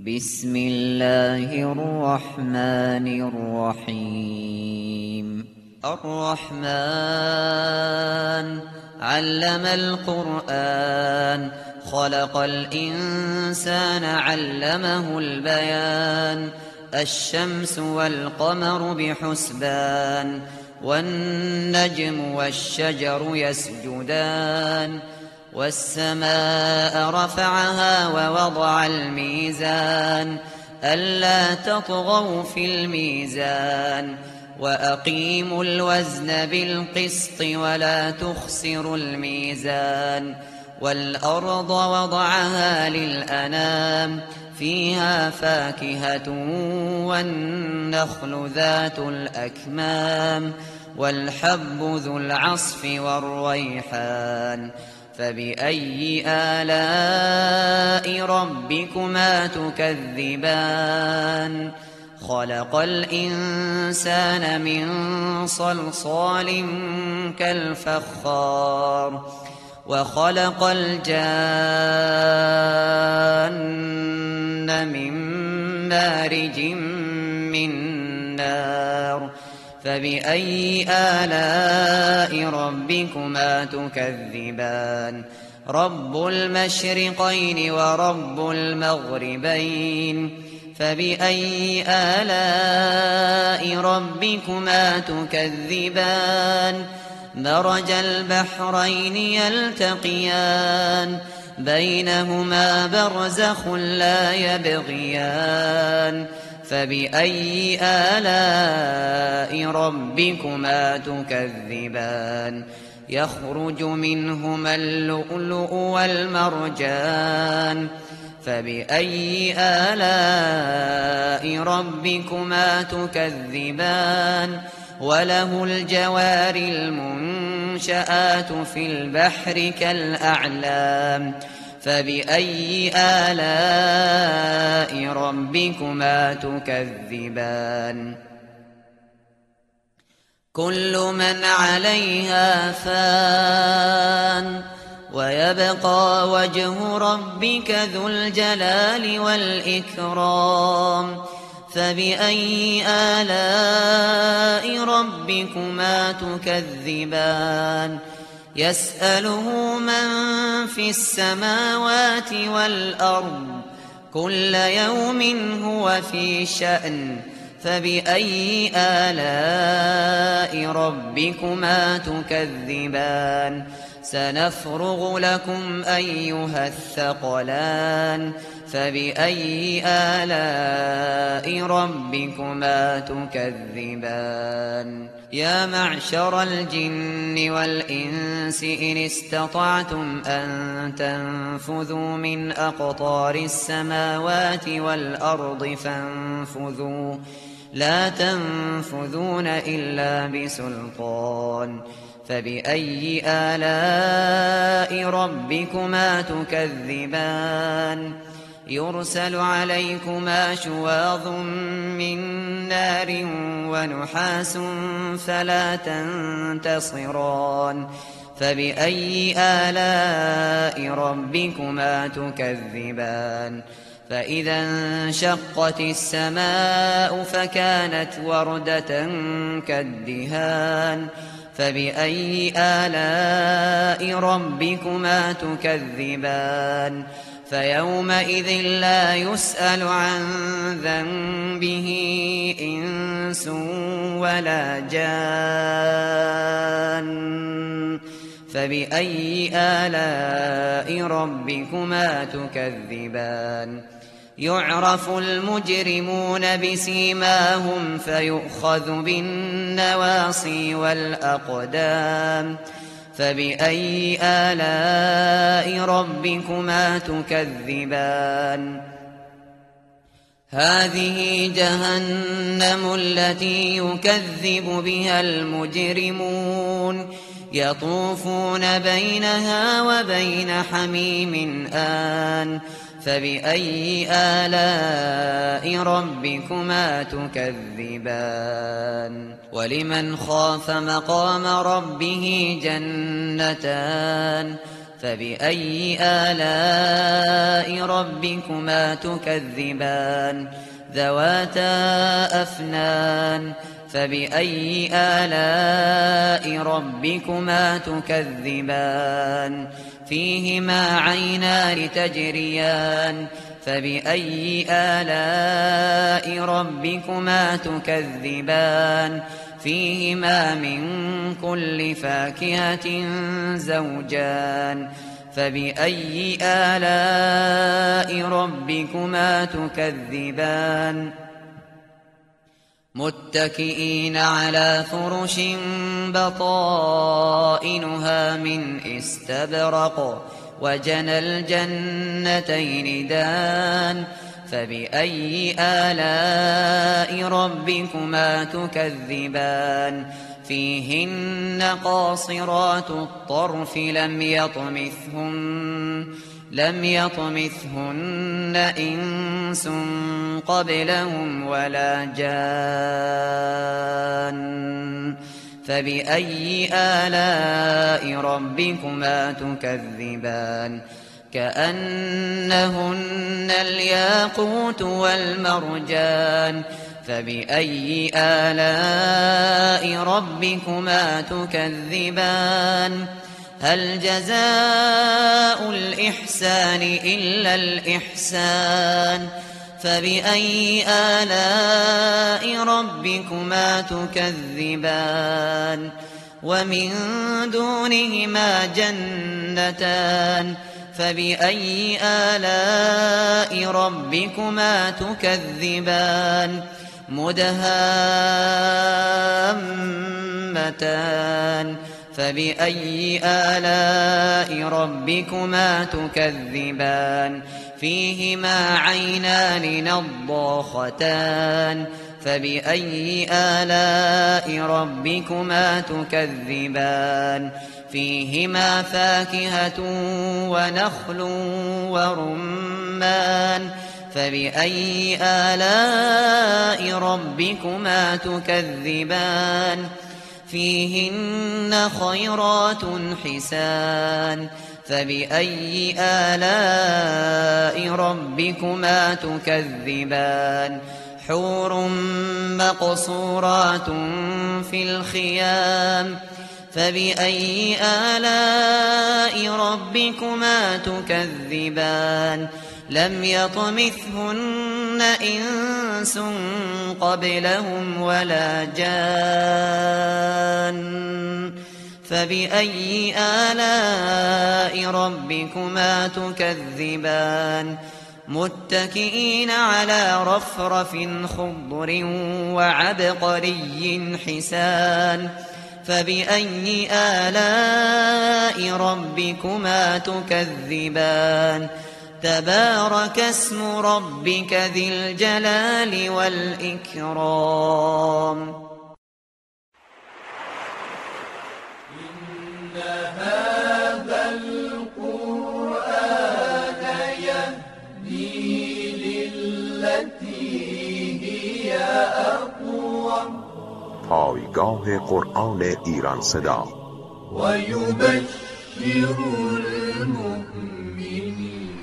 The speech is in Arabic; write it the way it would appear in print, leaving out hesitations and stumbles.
بسم الله الرحمن الرحيم الرحمن علم القرآن خلق الإنسان علمه البيان الشمس والقمر بحسبان والنجم والشجر يسجدان والسماء رفعها ووضع الميزان ألا تطغوا في الميزان وأقيموا الوزن بالقسط ولا تخسروا الميزان والأرض وضعها للأنام فيها فاكهة والنخل ذات الأكمام والحب ذو العصف والريحان فبأي آلاء ربكما تكذبان خلق الإنسان من صلصال كالفخار وخلق الجان من مارج من نار فبأي آلاء ربكما تكذبان رب المشرقين ورب المغربين فبأي آلاء ربكما تكذبان مرج البحرين يلتقيان بينهما برزخ لا يبغيان فبأي آلاء ربكما تكذبان يخرج منهما اللؤلؤ والمرجان فبأي آلاء ربكما تكذبان وله الجوار المنشآت في البحر كالأعلام فبأي آلاء ربكما تكذبان كل من عليها فان ويبقى وجه ربك ذو الجلال والإكرام فبأي آلاء ربكما تكذبان يسأله من في السماوات والأرض كل يوم هو في شأن فبأي آلاء ربكما تكذبان سنفرغ لكم أيها الثقلان فبأي آلاء ربكما تكذبان يا معشر الجن والإنس إن استطعتم أن تنفذوا من أقطار السماوات والأرض فانفذوا لا تنفذون إلا بسلطان فبأي آلاء ربكما تكذبان يرسل عليكما شواظ من نار ونحاس فلا تنتصران فبأي آلاء ربكما تكذبان فإذا انشقت السماء فكانت وردة كالدهان فبأي آلاء ربكما تكذبان فيومئذ لا يسأل عن ذنبه إنس ولا جان فبأي آلاء ربكما تكذبان يعرف المجرمون بسيماهم فيؤخذ بالنواصي والأقدام فبأي آلاء ربكما تكذبان هذه جهنم التي يكذب بها المجرمون يطوفون بينها وبين حميم آن فبأي آلاء ربكما تكذبان ولمن خاف مقام ربه جنتان فبأي آلاء ربكما تكذبان ذواتا أفنان فبأي آلاء ربكما تكذبان فيهما عينان تجريان فبأي آلاء ربكما تكذبان فيهما من كل فاكهة زوجان فبأي آلاء ربكما تكذبان متكئين على فرش بطائنها من استبرق وجنى الجنتين دان فبأي آلاء ربكما تكذبان فيهن قاصرات الطرف لم يطمثهن إنس قبلهم ولا جان فبأي آلاء ربكما تكذبان كأنهن الياقوت والمرجان فبأي آلاء ربكما تكذبان هل جزاء الإحسان إلا الإحسان فبأي آلاء ربكما تكذبان ومن دونهما جنتان فبأي آلاء ربكما تكذبان مدهامتان فبأي آلاء ربكما تكذبان فيهما عينان نضاختان فبأي آلاء ربكما تكذبان فيهما فاكهة ونخل ورمان فبأي آلاء ربكما تكذبان فيهن خيرات حسان فبأي آلاء ربكما تكذبان حور مقصورات في الخيام فبأي آلاء ربكما تكذبان لم يطمثهن إنس قبلهم ولا جان فبأي آلاء ربكما تكذبان متكئين على رفرف خضر وعبقري حسان فبأي آلاء ربكما تكذبان تبارك اسم ربك ذي الجلال والإكرام إن هذا القرآن يهدي للتي هي أقوم پایگاه قرآن ایران صدا ويبشر المؤمنين